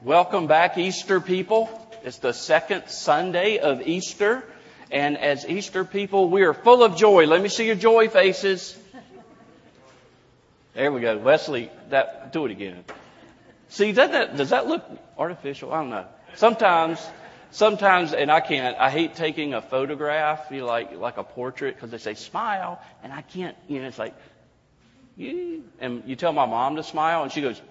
Welcome back, Easter people. It's the second Sunday of Easter. And as Easter people, we are full of joy. Let me see your joy faces. There we go. Wesley, do it again. See, does that look artificial? I don't know. Sometimes, and I hate taking a photograph, like a portrait, because they say smile, and I can't, it's like, and you tell my mom to smile, and she goes,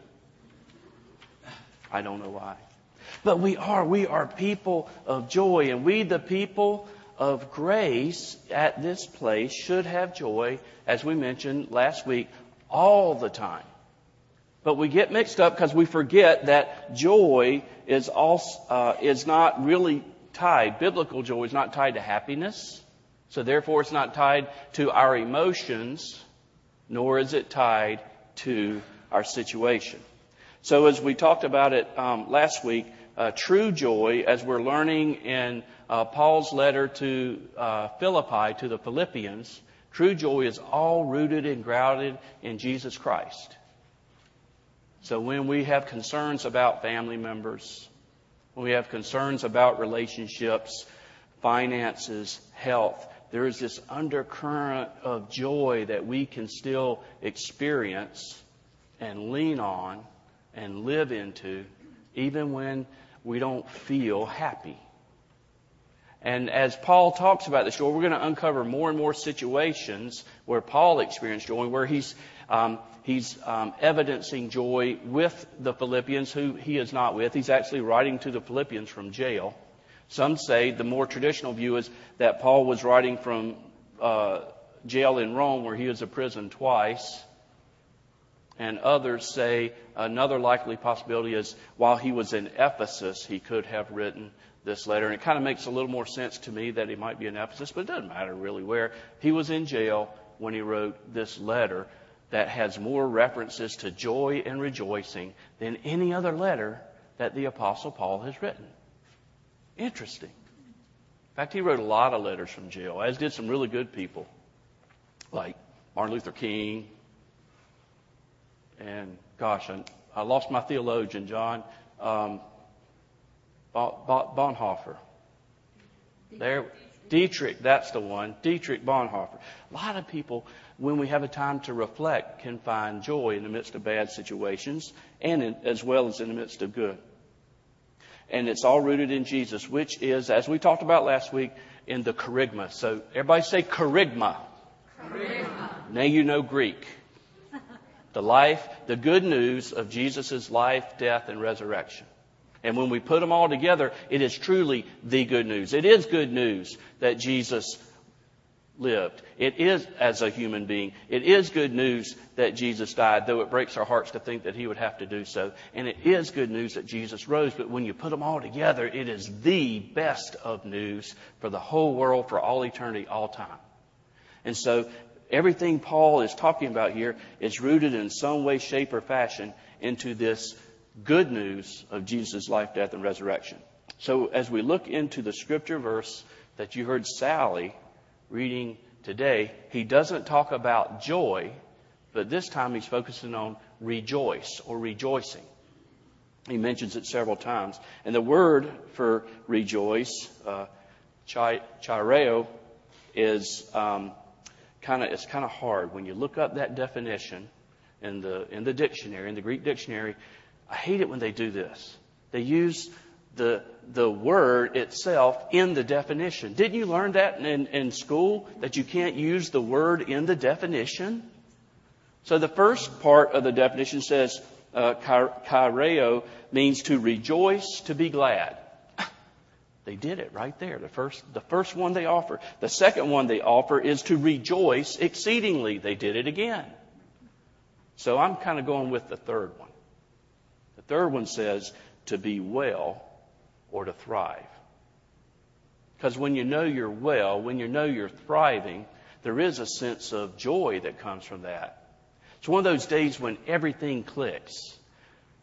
I don't know why. But we are people of joy, and we, the people of grace at this place, should have joy, as we mentioned last week, all the time. But we get mixed up because we forget that joy is not really tied. Biblical joy is not tied to happiness. So therefore it's not tied to our emotions, nor is it tied to our situation. So as we talked about it last week, true joy, as we're learning in Paul's letter to Philippi, to the Philippians, true joy is all rooted and grounded in Jesus Christ. So when we have concerns about family members, when we have concerns about relationships, finances, health, there is this undercurrent of joy that we can still experience and lean on and live into, even when we don't feel happy. And as Paul talks about this joy, we're going to uncover more and more situations where Paul experienced joy, where he's evidencing joy with the Philippians, who he is not with. He's actually writing to the Philippians from jail. Some say the more traditional view is that Paul was writing from jail in Rome, where he was imprisoned twice. And others say another likely possibility is while he was in Ephesus, he could have written this letter. And it kind of makes a little more sense to me that he might be in Ephesus, but it doesn't matter really where. He was in jail when he wrote this letter that has more references to joy and rejoicing than any other letter that the Apostle Paul has written. Interesting. In fact, he wrote a lot of letters from jail, as did some really good people, like Martin Luther King. And gosh, I lost my theologian, John. Bonhoeffer. Dietrich, that's the one. Dietrich Bonhoeffer. A lot of people, when we have a time to reflect, can find joy in the midst of bad situations and as well as in the midst of good. And it's all rooted in Jesus, which is, as we talked about last week, in the kerygma. So everybody say kerygma. Kerygma. Now you know Greek. The good news of Jesus' life, death, and resurrection. And when we put them all together, it is truly the good news. It is good news that Jesus lived. It is, as a human being, it is good news that Jesus died, though it breaks our hearts to think that he would have to do so. And it is good news that Jesus rose. But when you put them all together, it is the best of news for the whole world, for all eternity, all time. And so everything Paul is talking about here is rooted in some way, shape, or fashion into this good news of Jesus' life, death, and resurrection. So as we look into the scripture verse that you heard Sally reading today, he doesn't talk about joy, but this time he's focusing on rejoice or rejoicing. He mentions it several times. And the word for rejoice, chireo, is kind of hard. When you look up that definition in the dictionary, in the Greek dictionary, I hate it when they do this. They use the word itself in the definition. Didn't you learn that in school, that you can't use the word in the definition? So the first part of the definition says, chireo means to rejoice, to be glad. They did it right there. The first one they offer. The second one they offer is to rejoice exceedingly. They did it again. So I'm kind of going with the third one. The third one says to be well or to thrive. Because when you know you're well, when you know you're thriving, there is a sense of joy that comes from that. It's one of those days when everything clicks.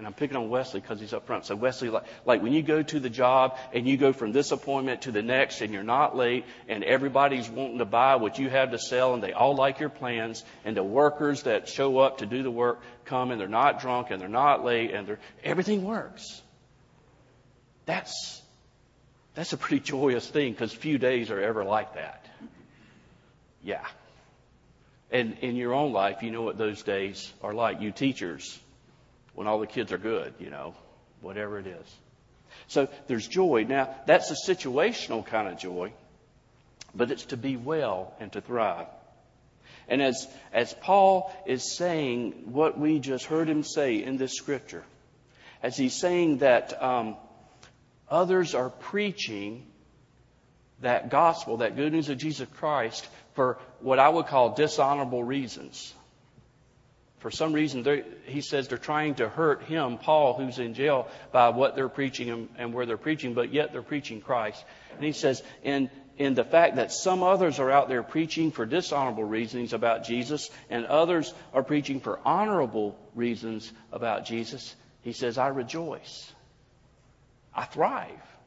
And I'm picking on Wesley because he's up front. So Wesley, like when you go to the job and you go from this appointment to the next and you're not late and everybody's wanting to buy what you have to sell and they all like your plans and the workers that show up to do the work come and they're not drunk and they're not late and everything works. That's a pretty joyous thing because few days are ever like that. Yeah. And in your own life, you know what those days are like. You teachers, when all the kids are good, whatever it is. So there's joy. Now, that's a situational kind of joy, but it's to be well and to thrive. And as Paul is saying what we just heard him say in this scripture, as he's saying that others are preaching that gospel, that good news of Jesus Christ, for what I would call dishonorable reasons. For some reason, he says they're trying to hurt him, Paul, who's in jail, by what they're preaching and where they're preaching, but yet they're preaching Christ. And he says, in the fact that some others are out there preaching for dishonorable reasons about Jesus, and others are preaching for honorable reasons about Jesus, he says, I rejoice. I thrive.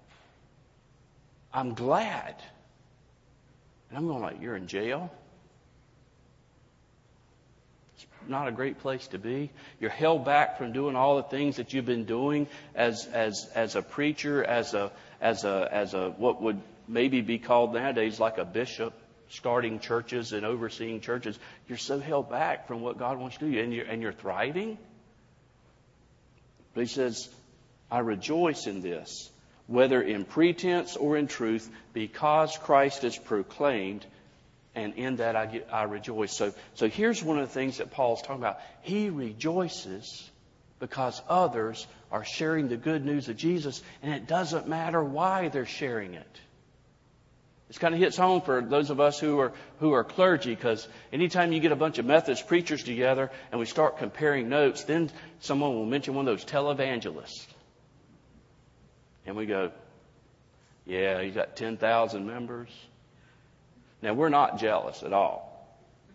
I'm glad. And I'm going like, you're in jail? Not a great place to be. You're held back from doing all the things that you've been doing as a preacher, as a what would maybe be called nowadays like a bishop, starting churches and overseeing churches. You're so held back from what God wants to do, and you're thriving. But he says, I rejoice in this, whether in pretense or in truth, because Christ is proclaimed. And in that I rejoice. So here's one of the things that Paul's talking about. He rejoices because others are sharing the good news of Jesus, and it doesn't matter why they're sharing it. This kind of hits home for those of us who are clergy, because anytime you get a bunch of Methodist preachers together and we start comparing notes, then someone will mention one of those televangelists. And we go, yeah, he's got 10,000 members. Now, we're not jealous at all.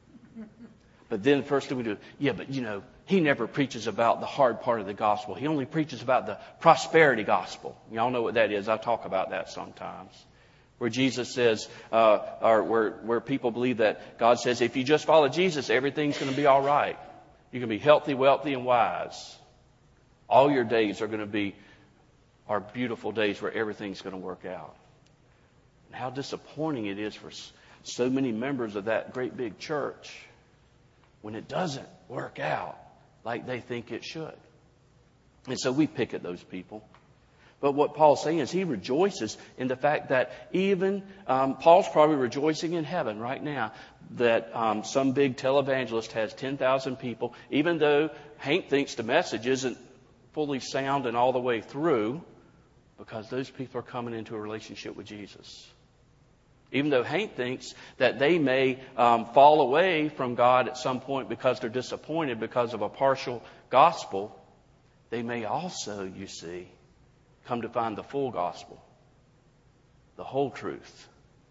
But then the first thing we do, but he never preaches about the hard part of the gospel. He only preaches about the prosperity gospel. Y'all know what that is. I talk about that sometimes. Where Jesus says, or where people believe that God says, if you just follow Jesus, everything's going to be all right. You're going to be healthy, wealthy, and wise. All your days are beautiful days where everything's going to work out. And how disappointing it is for so many members of that great big church when it doesn't work out like they think it should. And so we pick at those people. But what Paul's saying is he rejoices in the fact that even Paul's probably rejoicing in heaven right now that some big televangelist has 10,000 people, even though Hank thinks the message isn't fully sound and all the way through, because those people are coming into a relationship with Jesus. Even though Hank thinks that they may fall away from God at some point because they're disappointed because of a partial gospel, they may also, you see, come to find the full gospel, the whole truth.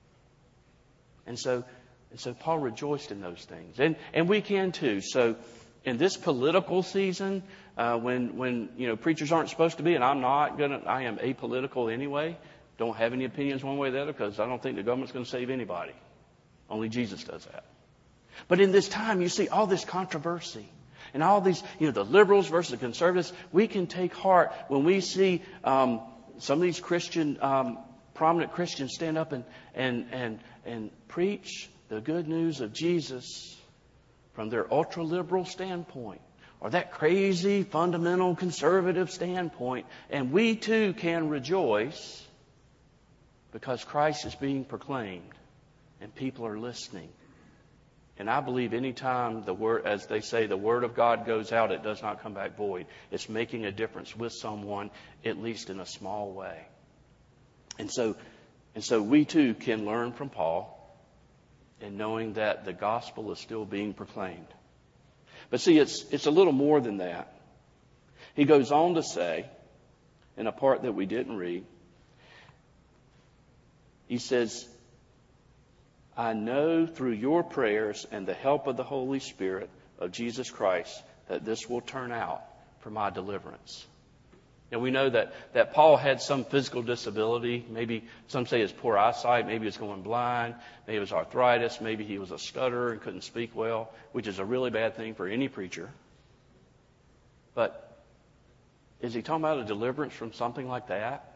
And so Paul rejoiced in those things. And we can too. So in this political season, when preachers aren't supposed to be, and I am apolitical anyway. Don't have any opinions one way or the other because I don't think the government's going to save anybody. Only Jesus does that. But in this time, you see all this controversy and all these, the liberals versus the conservatives. We can take heart when we see some of these prominent Christians stand up and preach the good news of Jesus from their ultra-liberal standpoint or that crazy fundamental conservative standpoint. And we too can rejoice because Christ is being proclaimed and people are listening. And I believe anytime the word, as they say, the word of God goes out, it does not come back void. It's making a difference with someone, at least in a small way. And so we too can learn from Paul in knowing that the gospel is still being proclaimed. But see, it's a little more than that. He goes on to say, in a part that we didn't read, he says, I know through your prayers and the help of the Holy Spirit of Jesus Christ that this will turn out for my deliverance. Now we know that Paul had some physical disability. Maybe some say it's poor eyesight. Maybe it's going blind. Maybe it was arthritis. Maybe he was a stutterer and couldn't speak well, which is a really bad thing for any preacher. But is he talking about a deliverance from something like that?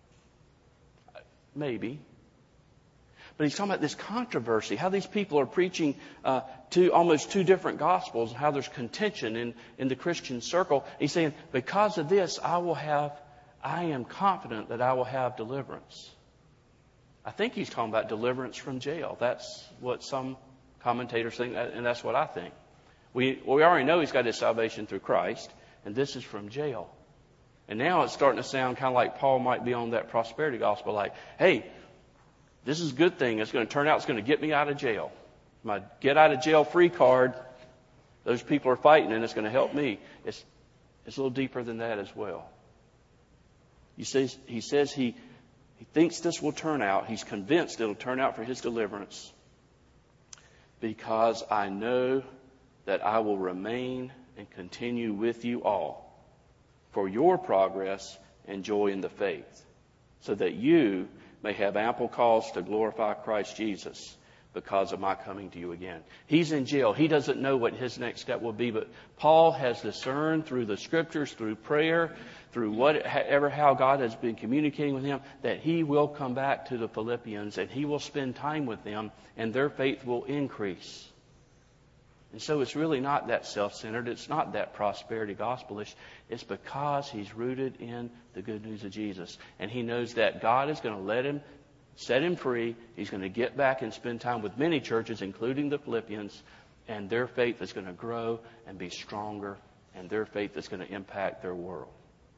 Maybe. But he's talking about this controversy, how these people are preaching almost two different gospels, how there's contention in the Christian circle. He's saying, because of this, I am confident that I will have deliverance. I think he's talking about deliverance from jail. That's what some commentators think, and that's what I think. We already know he's got his salvation through Christ, and this is from jail. And now it's starting to sound kind of like Paul might be on that prosperity gospel, like, hey, this is a good thing. It's going to turn out it's going to get me out of jail. My get out of jail free card, those people are fighting and it's going to help me. It's a little deeper than that as well. He says he thinks this will turn out. He's convinced it'll turn out for his deliverance because I know that I will remain and continue with you all for your progress and joy in the faith, so that you may have ample cause to glorify Christ Jesus because of my coming to you again. He's in jail. He doesn't know what his next step will be, but Paul has discerned through the Scriptures, through prayer, through how God has been communicating with him, that he will come back to the Philippians and he will spend time with them and their faith will increase. And so it's really not that self-centered. It's not that prosperity gospelish. It's because he's rooted in the good news of Jesus. And he knows that God is going to set him free. He's going to get back and spend time with many churches, including the Philippians. And their faith is going to grow and be stronger. And their faith is going to impact their world.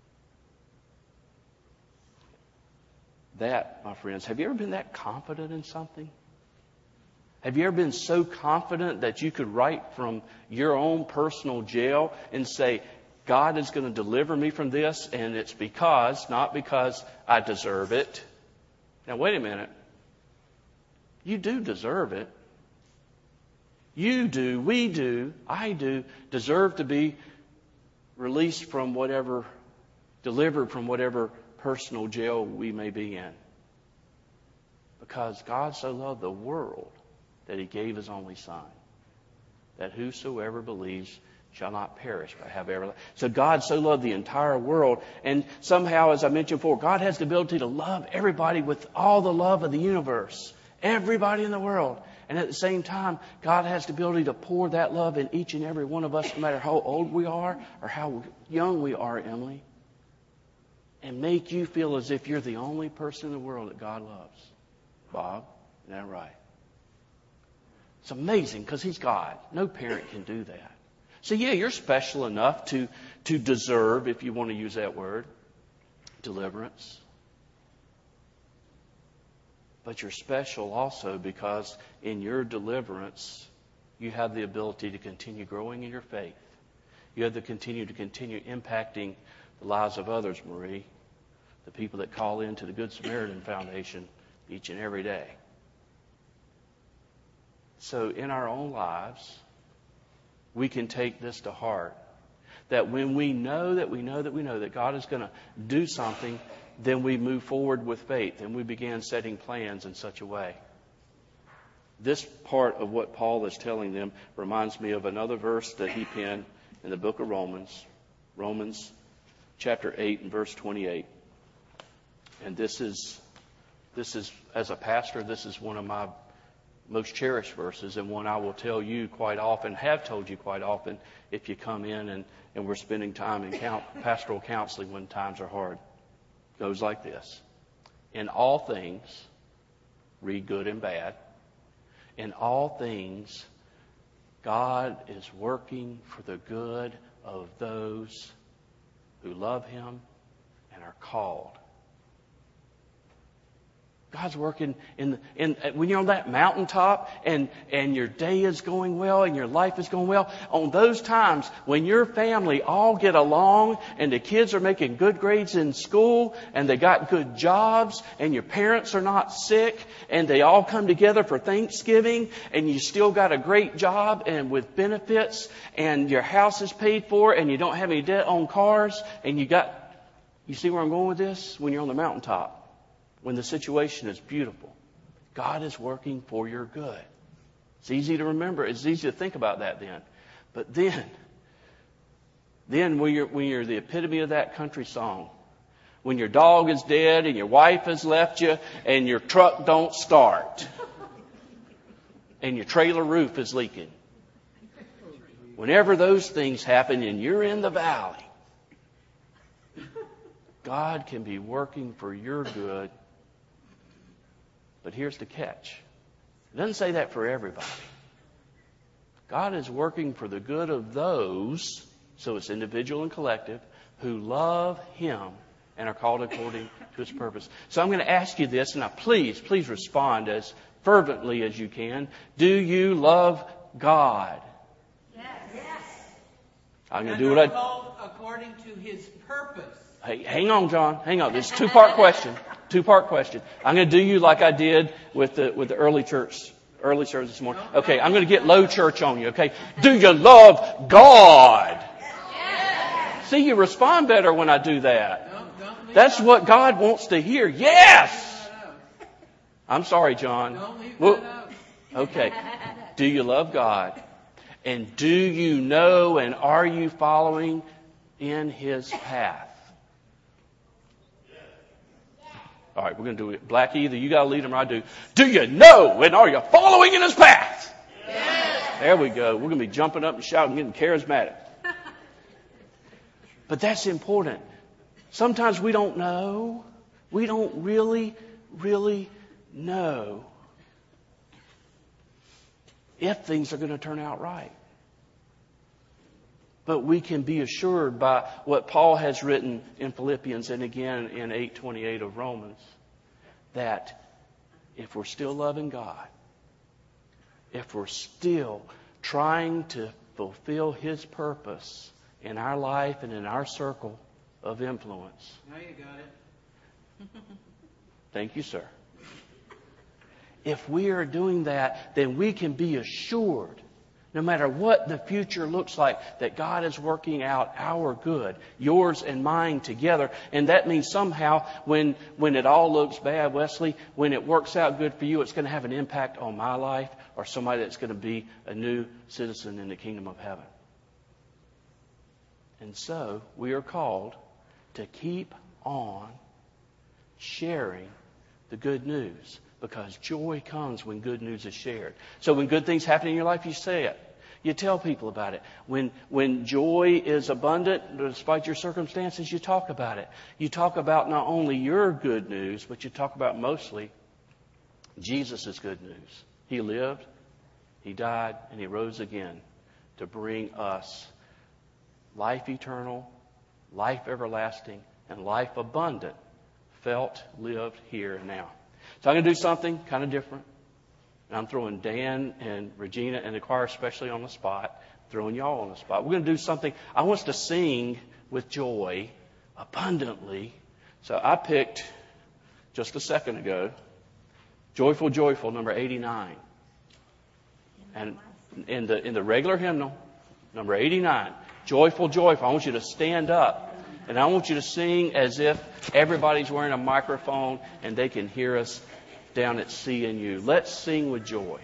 That, my friends, have you ever been that confident in something? Have you ever been so confident that you could write from your own personal jail and say, God is going to deliver me from this, and it's not because I deserve it. Now, wait a minute. You do deserve it. You do, we do, I do deserve to be released from delivered from whatever personal jail we may be in. Because God so loved the world that he gave his only Son, that whosoever believes shall not perish but have everlasting. So God so loved the entire world, and somehow, as I mentioned before, God has the ability to love everybody with all the love of the universe, everybody in the world. And at the same time, God has the ability to pour that love in each and every one of us, no matter how old we are or how young we are, Emily, and make you feel as if you're the only person in the world that God loves. Bob, isn't that right? It's amazing because he's God. No parent can do that. So yeah, you're special enough to deserve, if you want to use that word, deliverance. But you're special also because in your deliverance, you have the ability to continue growing in your faith. You have to continue impacting the lives of others, Marie, the people that call into the Good Samaritan Foundation each and every day. So in our own lives, we can take this to heart. That when we know that God is going to do something, then we move forward with faith and we begin setting plans in such a way. This part of what Paul is telling them reminds me of another verse that he penned in the book of Romans. Romans chapter 8 and verse 28. And this is, as a pastor, this is one of my most cherished verses, and one I will tell you quite often, have told you quite often, if you come in and we're spending time in pastoral counseling when times are hard. It goes like this. In all things, read good and bad, in all things, God is working for the good of those who love Him and are called. God's working when you're on that mountaintop and your day is going well and your life is going well. On those times when your family all get along and the kids are making good grades in school and they got good jobs and your parents are not sick and they all come together for Thanksgiving and you still got a great job and with benefits and your house is paid for and you don't have any debt on cars and you see where I'm going with this? When you're on the mountaintop. When the situation is beautiful, God is working for your good. It's easy to remember. It's easy to think about that then. But then when you're the epitome of that country song, when your dog is dead and your wife has left you and your truck don't start and your trailer roof is leaking. Whenever those things happen and you're in the valley, God can be working for your good. But here's the catch. It doesn't say that for everybody. God is working for the good of those, so it's individual and collective, who love Him and are called according to His purpose. So I'm going to ask you this, and now please respond as fervently as you can. Do you love God? Yes. I'm going to do what called according to His purpose. Hey, hang on, John. Hang on. It's a two-part question. I'm going to do you like I did with the early service this morning. Okay, I'm going to get low church on you. Okay, do you love God? Yes. See, you respond better when I do that. That's what God wants to hear. Yes. I'm sorry, John. Okay. Do you love God? And do you know and are you following in His path? All right, we're going to do it. Blackie, either you got to lead them or I do. Do you know and are you following in His path? Yes. There we go. We're going to be jumping up and shouting and getting charismatic. But that's important. Sometimes we don't know. We don't really know if things are going to turn out right. But we can be assured by what Paul has written in Philippians and again in 8:28 of Romans, that if we're still loving God, if we're still trying to fulfill His purpose in our life and in our circle of influence. Now you got it. Thank you, sir. If we are doing that, then we can be assured, no matter what the future looks like, that God is working out our good, yours and mine together. And that means somehow when it all looks bad, Wesley, when it works out good for you, it's going to have an impact on my life or somebody that's going to be a new citizen in the kingdom of heaven. And so we are called to keep on sharing the good news, because joy comes when good news is shared. So when good things happen in your life, you say it. You tell people about it. When joy is abundant, despite your circumstances, you talk about it. You talk about not only your good news, but you talk about mostly Jesus' good news. He lived, He died, and He rose again to bring us life eternal, life everlasting, and life abundant, felt, lived here and now. So I'm going to do something kind of different. And I'm throwing Dan and Regina and the choir especially on the spot, throwing y'all on the spot. We're going to do something. I want us to sing with joy abundantly. So I picked, just a second ago, Joyful, Joyful, number 89. And in the regular hymnal, number 89, Joyful, Joyful. I want you to stand up. And I want you to sing as if everybody's wearing a microphone and they can hear us down at CNU. Let's sing with joy.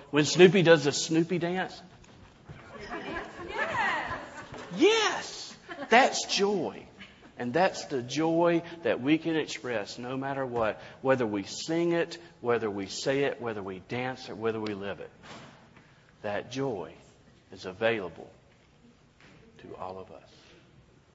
when Snoopy does the Snoopy dance? Yes! That's joy. And that's the joy that we can express no matter what. Whether we sing it, whether we say it, whether we dance, or whether we live it. That joy is available to all of us.